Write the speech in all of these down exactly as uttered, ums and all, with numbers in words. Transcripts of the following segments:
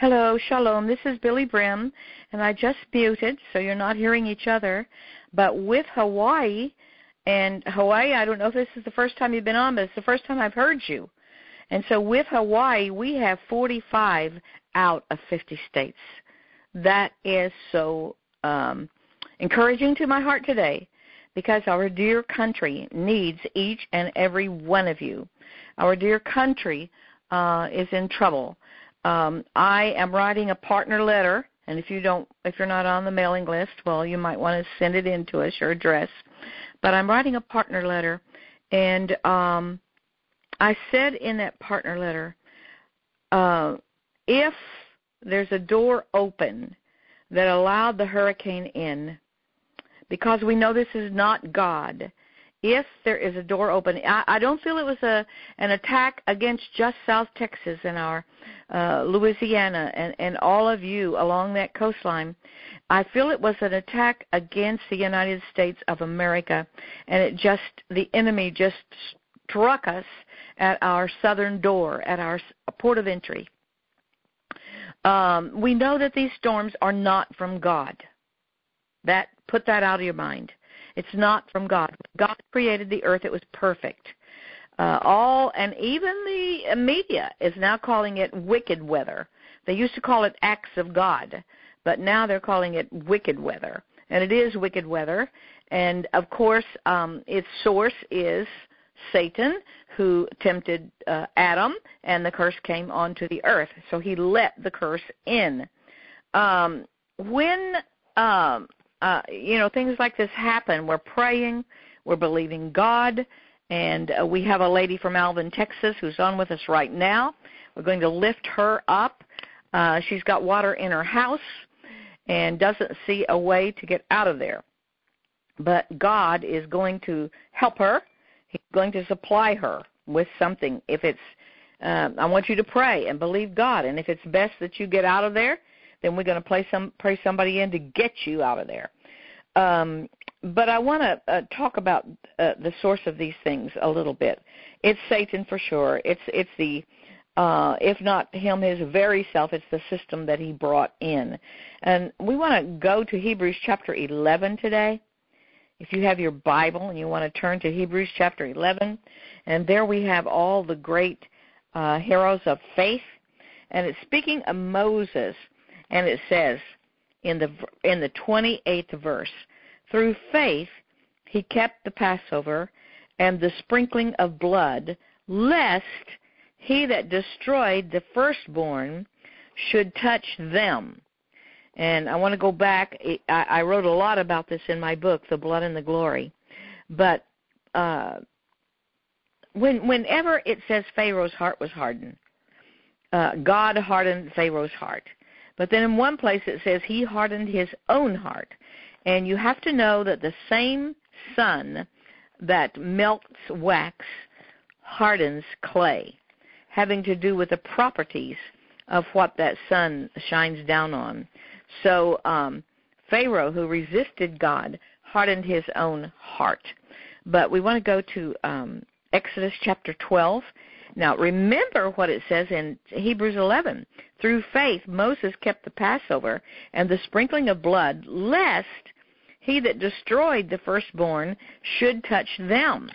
Hello, shalom. This is Billy Brim, and I just muted, so you're not hearing each other. But with Hawaii, and Hawaii, I don't know if this is the first time you've been on, but it's the first time I've heard you. And so with Hawaii, we have forty-five out of fifty states. That is so um, encouraging to my heart today, because our dear country needs each and every one of you. Our dear country uh, is in trouble. Um, I am writing a partner letter, and if you don't, if you're not on the mailing list, well, you might want to send it in to us, your address. But I'm writing a partner letter, and um, I said in that partner letter, uh, if there's a door open that allowed the hurricane in, because we know this is not God, if there is a door open, I, I don't feel it was a an attack against just South Texas and our uh, Louisiana and, and all of you along that coastline. I feel it was an attack against the United States of America, and it just, the enemy just struck us at our southern door, at our port of entry. Um, we know that these storms are not from God. That, put that out of your mind. It's not from God. God created the earth. It was perfect. Uh, all and even the media is now calling it wicked weather. They used to call it acts of God, but now they're calling it wicked weather. And it is wicked weather. And, of course, um, its source is Satan, who tempted uh, Adam, and the curse came onto the earth. So he let the curse in. Um, when... Um, Uh, you know, things like this happen, we're praying, we're believing God, and uh, we have a lady from Alvin, Texas, who's on with us right now. We're going to lift her up. Uh, she's got water in her house and doesn't see a way to get out of there. But God is going to help her. He's going to supply her with something. If it's, uh, I want you to pray and believe God, and if it's best that you get out of there, then we're going to play some, pray somebody in to get you out of there. Um, but I want to uh, talk about uh, the source of these things a little bit. It's Satan for sure. It's it's the, uh, if not him, his very self, it's the system that he brought in. And we want to go to Hebrews chapter eleven today. If you have your Bible and you want to turn to Hebrews chapter eleven, and there we have all the great uh, heroes of faith. And it's speaking of Moses. And it says in the in the twenty-eighth verse, through faith he kept the Passover and the sprinkling of blood, lest he that destroyed the firstborn should touch them. And I want to go back. I, I wrote a lot about this in my book, The Blood and the Glory. But uh, when whenever it says Pharaoh's heart was hardened, uh, God hardened Pharaoh's heart. But then in one place it says he hardened his own heart. And you have to know that the same sun that melts wax hardens clay, having to do with the properties of what that sun shines down on. So um, Pharaoh, who resisted God, hardened his own heart. But we want to go to um, Exodus chapter twelve. Now, remember what it says in Hebrews eleven. Through faith, Moses kept the Passover and the sprinkling of blood, lest he that destroyed the firstborn should touch them.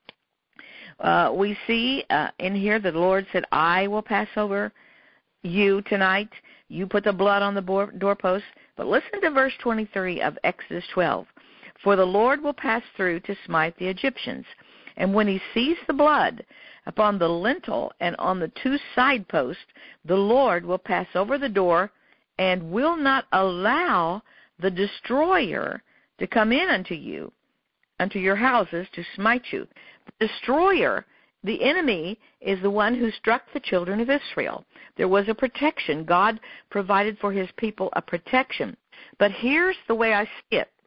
Uh, we see uh, in here that the Lord said, I will pass over you tonight. You put the blood on the doorpost. But listen to verse twenty-three of Exodus twelve. For the Lord will pass through to smite the Egyptians. And when he sees the blood upon the lintel and on the two side posts, the Lord will pass over the door and will not allow the destroyer to come in unto you, unto your houses to smite you. The destroyer, the enemy, is the one who struck the children of Israel. There was a protection. God provided for his people a protection. But here's the way I see it.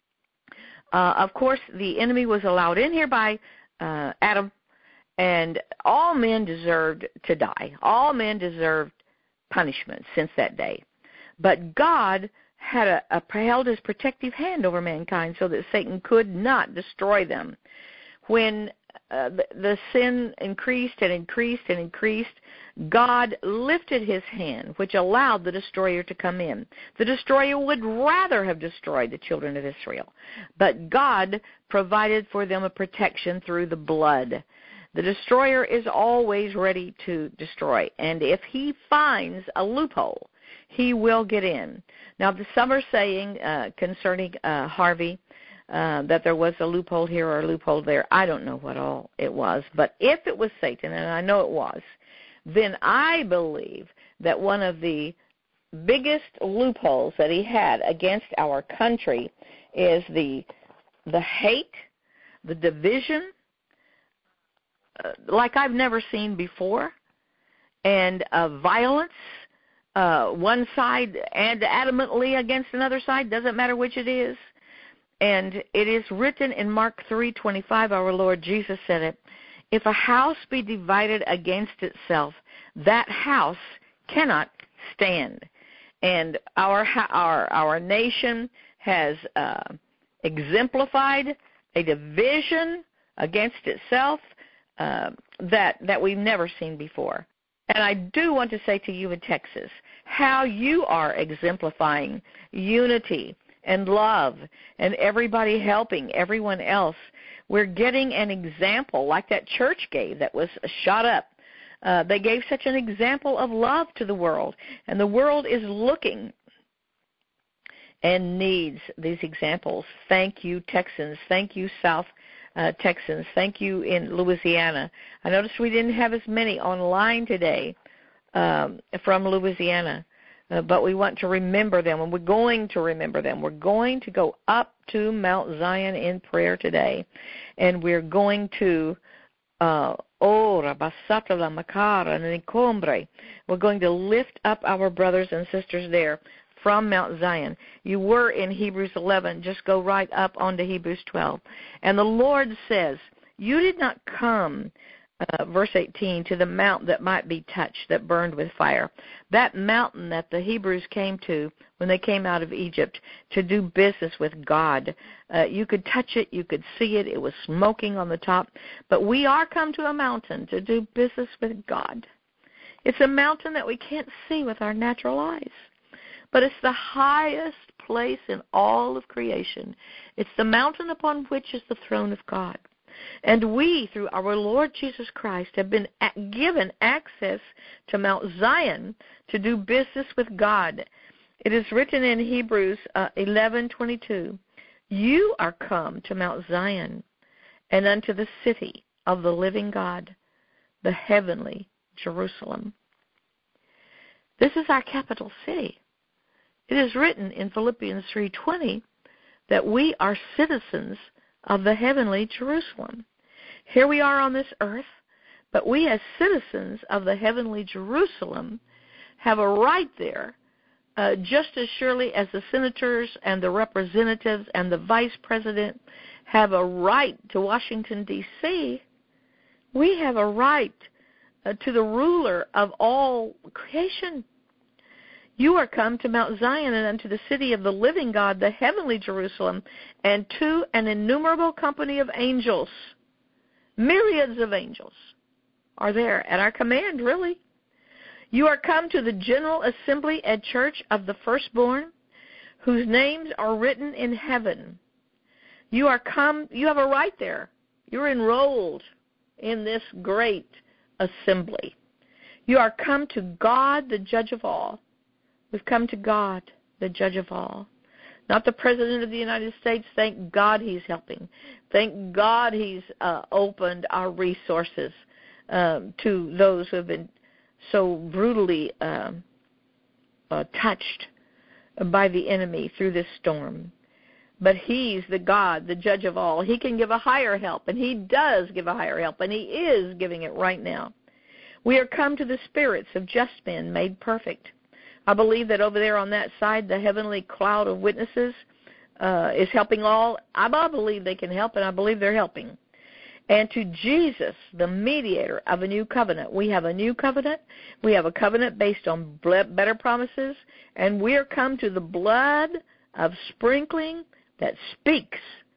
Uh, of course, the enemy was allowed in here by uh, Adam, and all men deserved to die. All men deserved punishment since that day. But God had a, a, held his protective hand over mankind so that Satan could not destroy them. When uh, the, the sin increased and increased and increased, God lifted his hand, which allowed the destroyer to come in. The destroyer would rather have destroyed the children of Israel, but God provided for them a protection through the blood. The destroyer is always ready to destroy, and if he finds a loophole, he will get in. Now, some are saying uh, concerning uh, Harvey uh, that there was a loophole here or a loophole there. I don't know what all it was, but if it was Satan, and I know it was, then I believe that one of the biggest loopholes that he had against our country is the the hate, the division, uh, like I've never seen before, and uh, violence, uh, one side and adamantly against another side, doesn't matter which it is. And it is written in Mark three twenty-five, our Lord Jesus said it, if a house be divided against itself, that house cannot stand. And our our our nation has uh, exemplified a division against itself uh, that that we've never seen before. And I do want to say to you in Texas, how you are exemplifying unity and love and everybody helping everyone else. We're getting an example like that church gave that was shot up. Uh, they gave such an example of love to the world, and the world is looking and needs these examples. Thank you, Texans. Thank you, South uh, Texans. Thank you in Louisiana. I noticed we didn't have as many online today um, from Louisiana, uh, but we want to remember them, and we're going to remember them. We're going to go up to Mount Zion in prayer today, and we're going to uh, We're going to lift up our brothers and sisters there from Mount Zion. You were in Hebrews eleven. Just go right up onto Hebrews twelve. And the Lord says, you did not come, uh, verse eighteen, to the mount that might be touched, that burned with fire. That mountain that the Hebrews came to when they came out of Egypt to do business with God. Uh, you could touch it. You could see it. It was smoking on the top. But we are come to a mountain to do business with God. It's a mountain that we can't see with our natural eyes. But it's the highest place in all of creation. It's the mountain upon which is the throne of God. And we, through our Lord Jesus Christ, have been given access to Mount Zion to do business with God. It is written in Hebrews uh, eleven twenty-two, you are come to Mount Zion and unto the city of the living God, the heavenly Jerusalem. This is our capital city. It is written in Philippians three twenty that we are citizens of the heavenly Jerusalem. Here we are on this earth, but we as citizens of the heavenly Jerusalem have a right there, uh, just as surely as the senators and the representatives and the vice president have a right to Washington, D C, we have a right uh, to the ruler of all creation. You are come to Mount Zion and unto the city of the living God, the heavenly Jerusalem, and to an innumerable company of angels. Myriads of angels are there at our command, really. You are come to the general assembly and church of the firstborn, whose names are written in heaven. You are come, you have a right there. You're enrolled in this great assembly. You are come to God, the judge of all. We've come to God, the judge of all. Not the President of the United States. Thank God he's helping. Thank God he's uh, opened our resources um, to those who have been so brutally um, uh, touched by the enemy through this storm. But he's the God, the judge of all. He can give a higher help, and he does give a higher help, and he is giving it right now. We are come to the spirits of just men made perfect. I believe that over there on that side, the heavenly cloud of witnesses uh, is helping all. I believe they can help, and I believe they're helping. And to Jesus, the mediator of a new covenant. We have a new covenant. We have a covenant based on better promises, and we are come to the blood of sprinkling that speaks,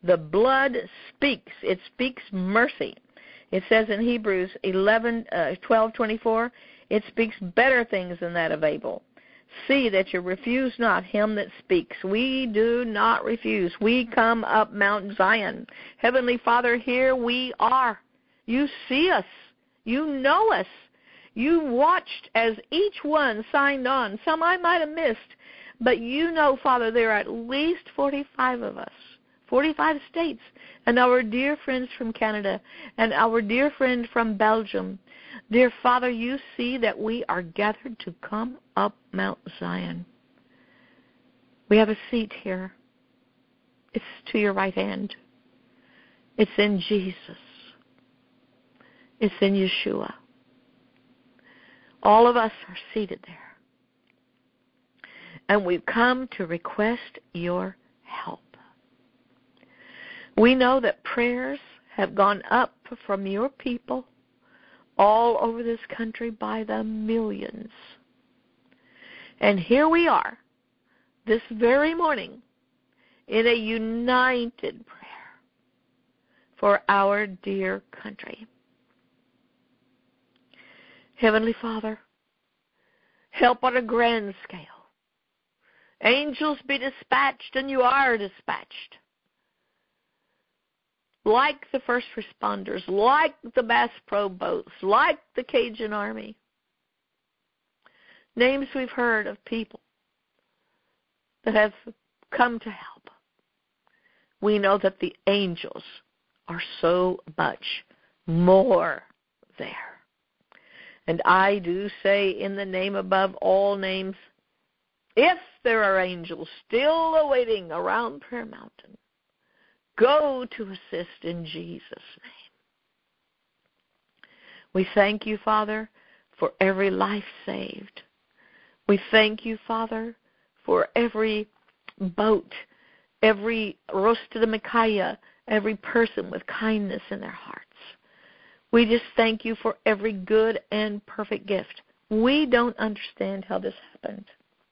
The blood speaks. It speaks mercy. It says in Hebrews eleven, uh, twelve twenty-four, it speaks better things than that of Abel. See that you refuse not him that speaks. We do not refuse. We come up Mount Zion. Heavenly Father, here we are. You see us. You know us. You watched as each one signed on. Some I might have missed, but you know, Father, there are at least forty-five of us, forty-five states, and our dear friends from Canada and our dear friend from Belgium. Dear Father, you see that we are gathered to come up Mount Zion. We have a seat here. It's to your right hand. It's in Jesus. It's in Yeshua. All of us are seated there. And we've come to request your help. We know that prayers have gone up from your people all over this country by the millions. And here we are, this very morning, in a united prayer for our dear country. Heavenly Father, help on a grand scale. Angels be dispatched, and you are dispatched. Like the first responders, like the Bass Pro boats, like the Cajun Army. Names we've heard of people that have come to help. We know that the angels are so much more there. And I do say, in the name above all names, if there are angels still awaiting around Prayer Mountain, go to assist in Jesus' name. We thank you, Father, for every life saved. We thank you, Father, for every boat, every Rosh Hashanah, every person with kindness in their hearts. We just thank you for every good and perfect gift. We don't understand how this happened.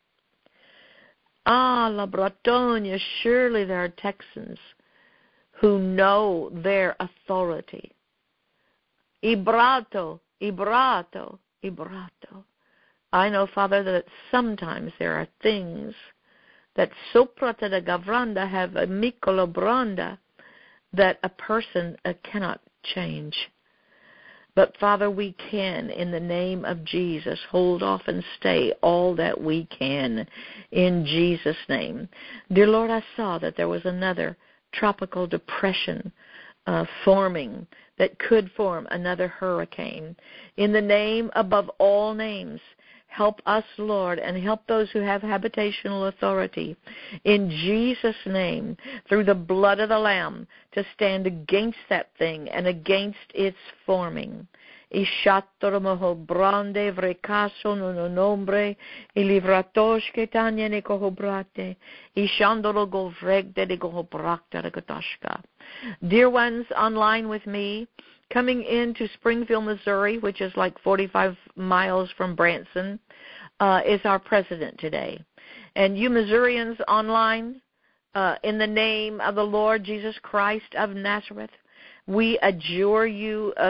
Ah, La Bretonia, surely there are Texans who know their authority. Ibrato, Ibrato, Ibrato. I know, Father, that sometimes there are things that soprata de gavranda have a mikolo branda that a person uh, cannot change. But, Father, we can, in the name of Jesus, hold off and stay all that we can in Jesus' name. Dear Lord, I saw that there was another tropical depression uh, forming that could form another hurricane. In the name above all names, help us, Lord, and help those who have habitational authority. In Jesus' name, through the blood of the Lamb, to stand against that thing and against its forming. Ishatoromoho brande vrecaso no nombre ilivratoshke tanya ne kohobrate ishandoro govregde de kohobrakta de katashka. Dear ones online with me, coming into Springfield, Missouri, which is like forty-five miles from Branson, uh, is our president today. And you Missourians online, uh, in the name of the Lord Jesus Christ of Nazareth, we adjure you, uh,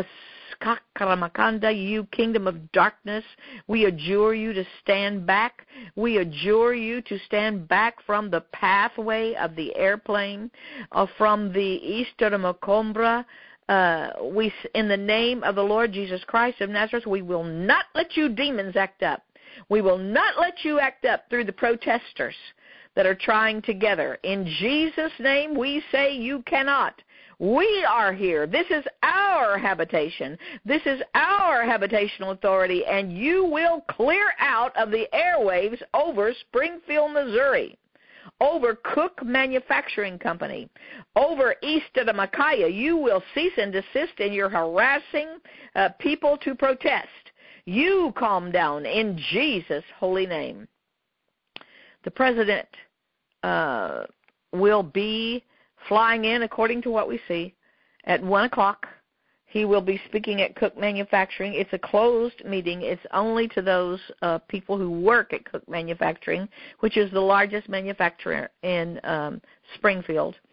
you kingdom of darkness. We adjure you to stand back. We adjure you to stand back from the pathway of the airplane, uh, from the east of Macombra. Uh, we, in the name of the Lord Jesus Christ of Nazareth, we will not let you demons act up. We will not let you act up through the protesters that are trying together. In Jesus' name, we say you cannot. We are here. This is our habitation. This is our habitational authority, and you will clear out of the airwaves over Springfield, Missouri, over Cook Manufacturing Company, over east of the Micaiah. You will cease and desist in your harassing uh, people to protest. You calm down in Jesus' holy name. The president uh, will be flying in, according to what we see, at one o'clock. He will be speaking at Cook Manufacturing. It's a closed meeting. It's only to those uh, people who work at Cook Manufacturing, which is the largest manufacturer in um, Springfield.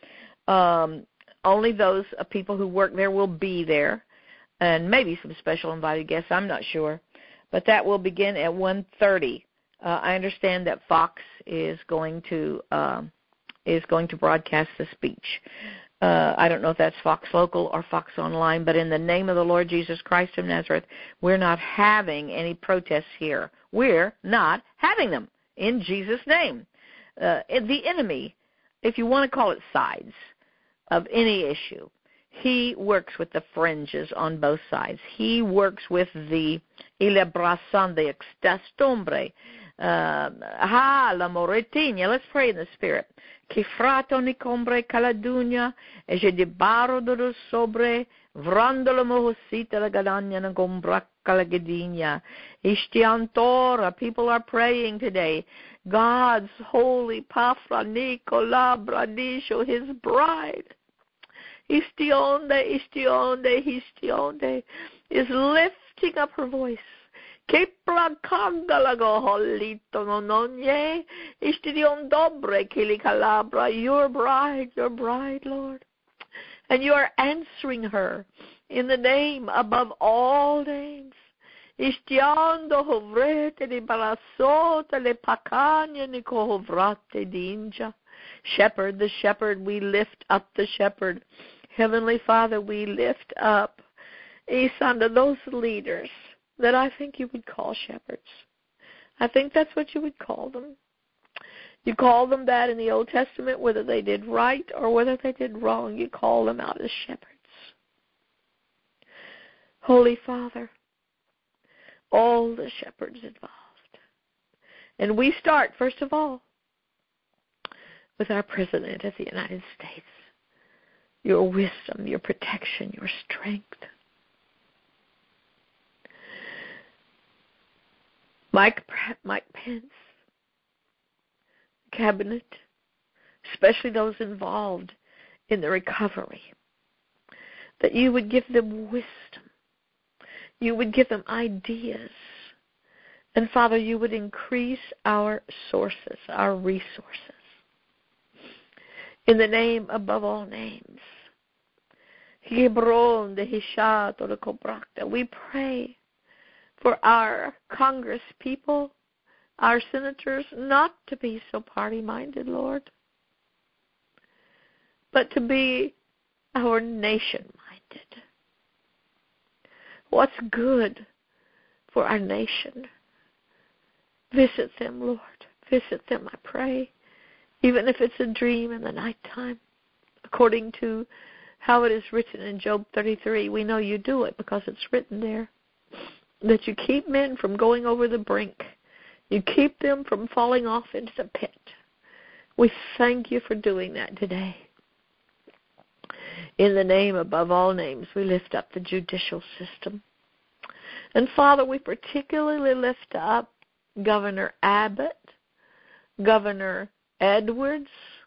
Um, only those uh, people who work there will be there, and maybe some special invited guests. I'm not sure. But that will begin at one thirty. Uh, I understand that Fox is going to uh, is going to broadcast the speech. Uh, I don't know if that's Fox Local or Fox Online, but in the name of the Lord Jesus Christ of Nazareth, we're not having any protests here. We're not having them in Jesus' name. Uh, the enemy, if you want to call it sides of any issue, he works with the fringes on both sides. He works with the ilebrazan de extastombre. Ha, la moretinha. Let's pray in the Spirit. Que frato ni combre caladunya, e je di baro do sobre, vrando la mohosita la gadanya na gombra calagadinya. Ishtiantora, people are praying today. God's holy Pafra Nicola Bradisho, his bride. Istionde, istionde, istionde, is lifting up her voice. Kepla kangalago holito nonye, istidion dobre kili calabra, your bride, your bride, Lord. And you are answering her in the name above all names. Istiando hovrete di balasota le pacania ni cohovrate dinja. Shepherd, the shepherd, we lift up the shepherd. Heavenly Father, we lift up Isanda, those leaders that I think you would call shepherds. I think that's what you would call them. You call them that in the Old Testament, whether they did right or whether they did wrong. You call them out as shepherds. Holy Father, all the shepherds involved. And we start, first of all, with our President of the United States. Your wisdom, your protection, your strength. Mike, Mike Pence, Cabinet, especially those involved in the recovery, that you would give them wisdom. You would give them ideas. And, Father, you would increase our sources, our resources. In the name above all names. We pray for our Congress people, our senators, not to be so party-minded, Lord, but to be our nation-minded. What's good for our nation? Visit them, Lord. Visit them, I pray. Even if it's a dream in the nighttime, according to how it is written in Job thirty-three, we know you do it because it's written there, that you keep men from going over the brink. You keep them from falling off into the pit. We thank you for doing that today. In the name above all names, we lift up the judicial system. And, Father, we particularly lift up Governor Abbott, Governor Edwards.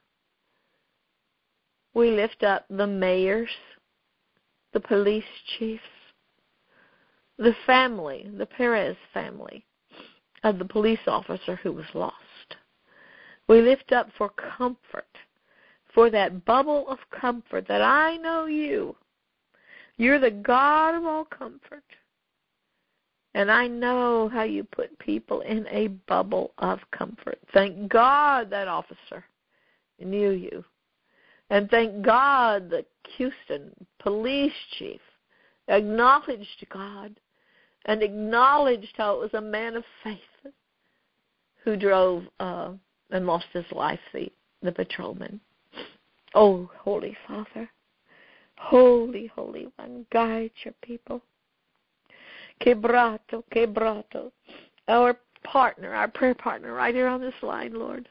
We lift up the mayors, the police chiefs, the family, the Perez family of the police officer who was lost. We lift up for comfort, for that bubble of comfort that I know you. You're the God of all comfort. And I know how you put people in a bubble of comfort. Thank God that officer knew you. And thank God the Houston police chief acknowledged God and acknowledged how it was a man of faith who drove uh, and lost his life, the, the patrolman. Oh, Holy Father, Holy, Holy One, guide your people. Quebrato, quebrato, our partner, our prayer partner right here on this line, Lord.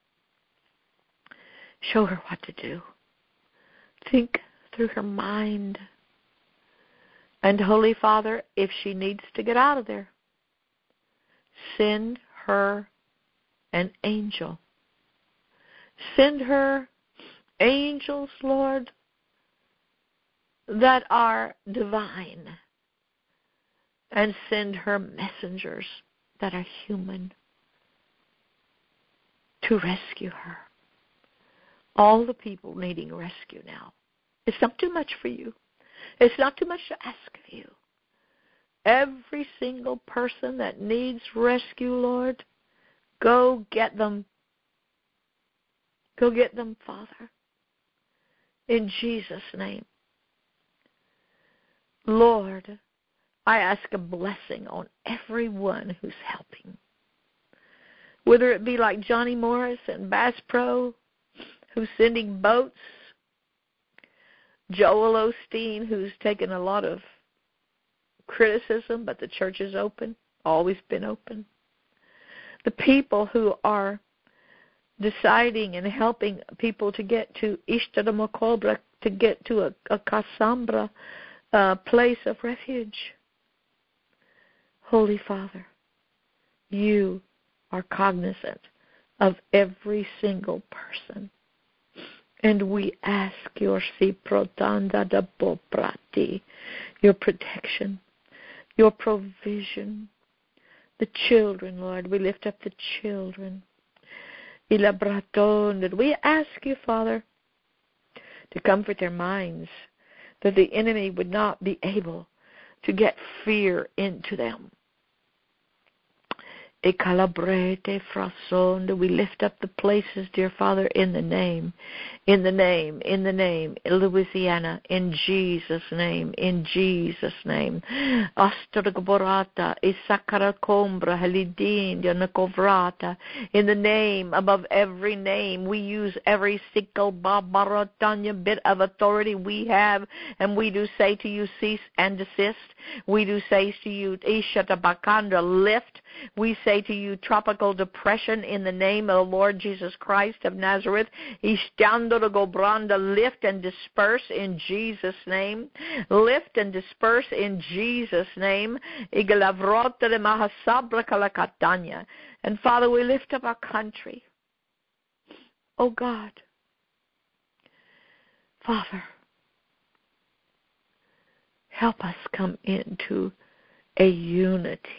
Show her what to do. Think through her mind. And, Holy Father, if she needs to get out of there, send her an angel. Send her angels, Lord, that are divine. And send her messengers that are human to rescue her. all the people needing rescue now. It's not too much for you. It's not too much to ask of you. Every single person that needs rescue, Lord, go get them. Go get them, Father, in Jesus' name. Lord, I ask a blessing on everyone who's helping. Whether it be like Johnny Morris and Bass Pro, who's sending boats, Joel Osteen, who's taken a lot of criticism, but the church is open, always been open. The people who are deciding and helping people to get to Ishtaramokobra, to get to a, a Kasambra uh, place of refuge. Holy Father, you are cognizant of every single person. And we ask your siprotanda da poprati, your protection, your provision. The children, Lord, we lift up the children. Ilabraton, we ask you, Father, to comfort their minds, that the enemy would not be able to get fear into them. We lift up the places, dear Father, in the name, in the name, in the name, in Louisiana, in Jesus' name, in Jesus' name. In the name, above every name, we use every single bit of authority we have, and we do say to you, cease and desist. We do say to you, lift. We say to you, tropical depression, in the name of the Lord Jesus Christ of Nazareth. Lift and disperse in Jesus' name. Lift and disperse in Jesus' name. And Father, we lift up our country. Oh God. Father, help us come into a unity.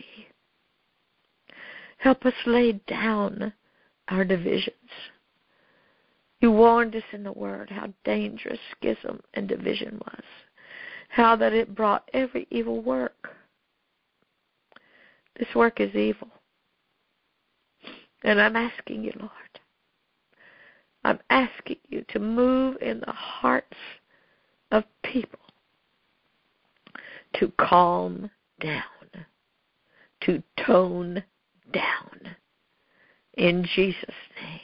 Help us lay down our divisions. You warned us in the Word how dangerous schism and division was, how that it brought every evil work. This work is evil. And I'm asking you, Lord, I'm asking you to move in the hearts of people to calm down, to tone down, in Jesus' name.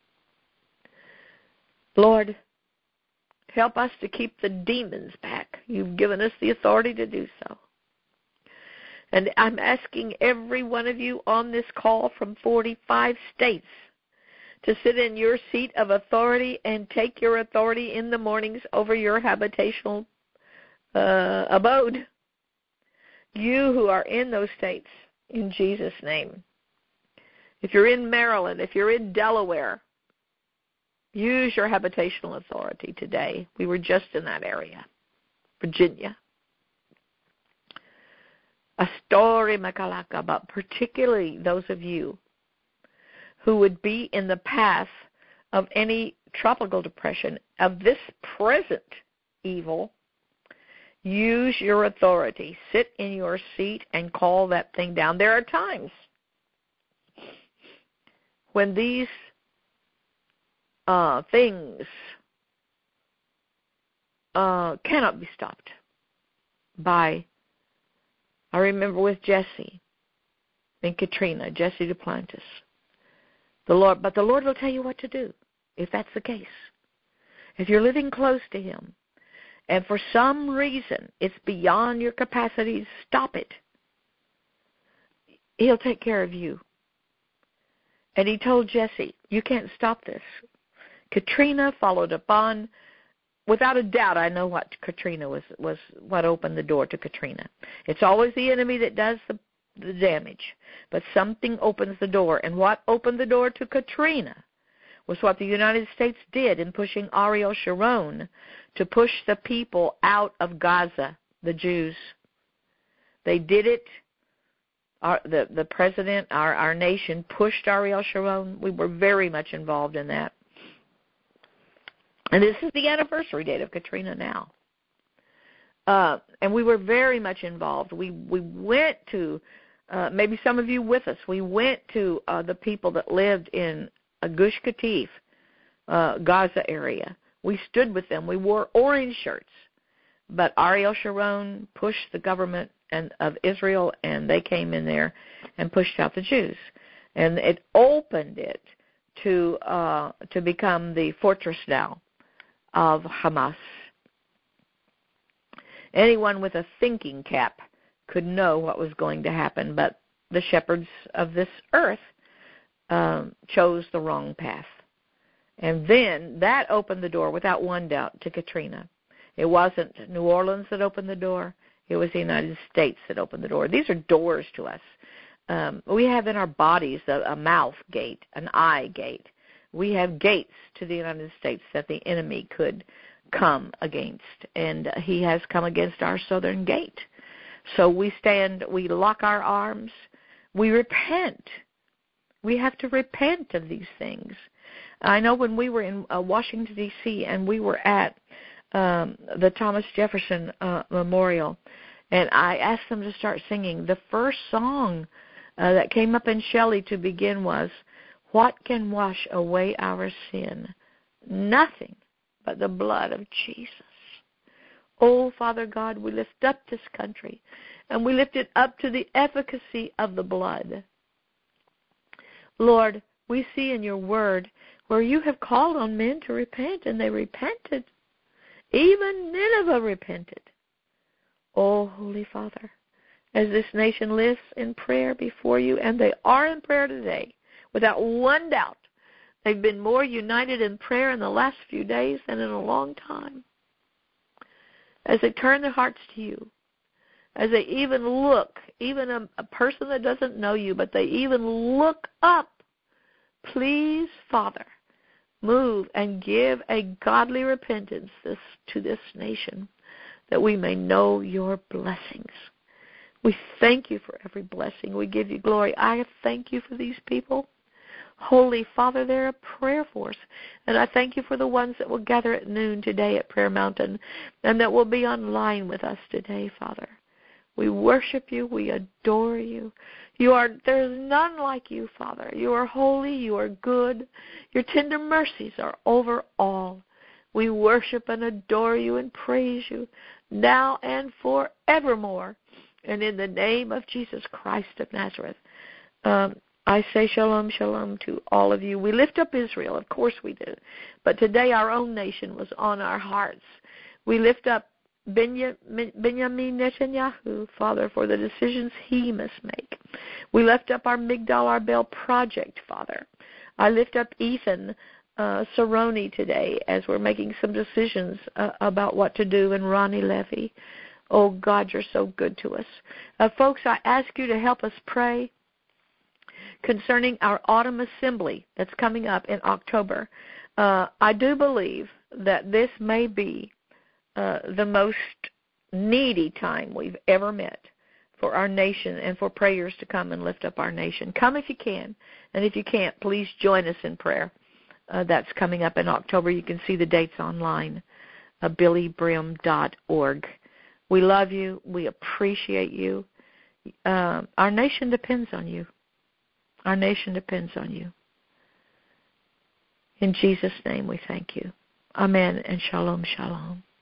Lord, help us to keep the demons back. You've given us the authority to do so. And I'm asking every one of you on this call from forty-five states to sit in your seat of authority and take your authority in the mornings over your habitational uh, abode. You who are in those states, in Jesus' name. If you're in Maryland, if you're in Delaware, use your habitational authority today. We were just in that area. Virginia. Astori Makalaka, but particularly those of you who would be in the path of any tropical depression, of this present evil, use your authority. Sit in your seat and call that thing down. There are times when these uh, things uh, cannot be stopped by, I remember with Jesse and Katrina, Jesse Duplantis, the Lord, but the Lord will tell you what to do if that's the case. If you're living close to Him, and for some reason it's beyond your capacity to stop it, He'll take care of you. And He told Jesse, you can't stop this. Katrina followed upon, without a doubt, I know what Katrina was, was what opened the door to Katrina. It's always the enemy that does the, the damage, but something opens the door. And what opened the door to Katrina was what the United States did in pushing Ariel Sharon to push the people out of Gaza, the Jews. They did it. Our, the, the president, our, our nation, pushed Ariel Sharon. We were very much involved in that. And this is the anniversary date of Katrina now. Uh, and we were very much involved. We we went to, uh, maybe some of you with us, we went to uh, the people that lived in uh, Gush Katif, uh, Gaza area. We stood with them. We wore orange shirts. But Ariel Sharon pushed the government and of Israel, and they came in there and pushed out the Jews. And it opened it to uh, to become the fortress now of Hamas. Anyone with a thinking cap could know what was going to happen, but the shepherds of this earth um, chose the wrong path. And then that opened the door, without one doubt, to Katrina. It wasn't New Orleans that opened the door. It was the United States that opened the door. These are doors to us. Um, we have in our bodies a, a mouth gate, an eye gate. We have gates to the United States that the enemy could come against, and he has come against our southern gate. So we stand, we lock our arms, we repent. We have to repent of these things. I know when we were in uh, Washington, D C, and we were at um, the Thomas Jefferson uh, Memorial, and I asked them to start singing. The first song uh, that came up in Shelley to begin was, "What can wash away our sin? Nothing but the blood of Jesus." Oh, Father God, we lift up this country, and we lift it up to the efficacy of the blood. Lord, we see in your word where you have called on men to repent, and they repented. Even Nineveh repented. Oh, Holy Father, as this nation lives in prayer before you, and they are in prayer today, without one doubt, they've been more united in prayer in the last few days than in a long time. As they turn their hearts to you, as they even look, even a, a person that doesn't know you, but they even look up, please, Father, move and give a godly repentance this, to this nation, that we may know your blessings. We thank you for every blessing. We give you glory. I thank you for these people. Holy Father, they're a prayer force. And I thank you for the ones that will gather at noon today at Prayer Mountain and that will be online with us today, Father. We worship you. We adore you. You are, there's none like you, Father. You are holy. You are good. Your tender mercies are over all. We worship and adore you and praise you now and forevermore. And in the name of Jesus Christ of Nazareth, um, I say shalom, shalom to all of you. We lift up Israel, of course we do. But today our own nation was on our hearts. We lift up Benjamin Netanyahu, Father, for the decisions he must make. We lift up our Migdal Arbel project, Father. I lift up Ethan uh, Cerrone today as we're making some decisions uh, about what to do, and Ronnie Levy. Oh, God, you're so good to us. Uh, folks, I ask you to help us pray concerning our autumn assembly that's coming up in October. Uh, I do believe that this may be uh, the most needy time we've ever met for our nation and for prayers to come and lift up our nation. Come if you can, and if you can't, please join us in prayer. Uh, that's coming up in October. You can see the dates online, uh, billy brim dot org. We love you. We appreciate you. Uh, our nation depends on you. Our nation depends on you. In Jesus' name we thank you. Amen and shalom, shalom.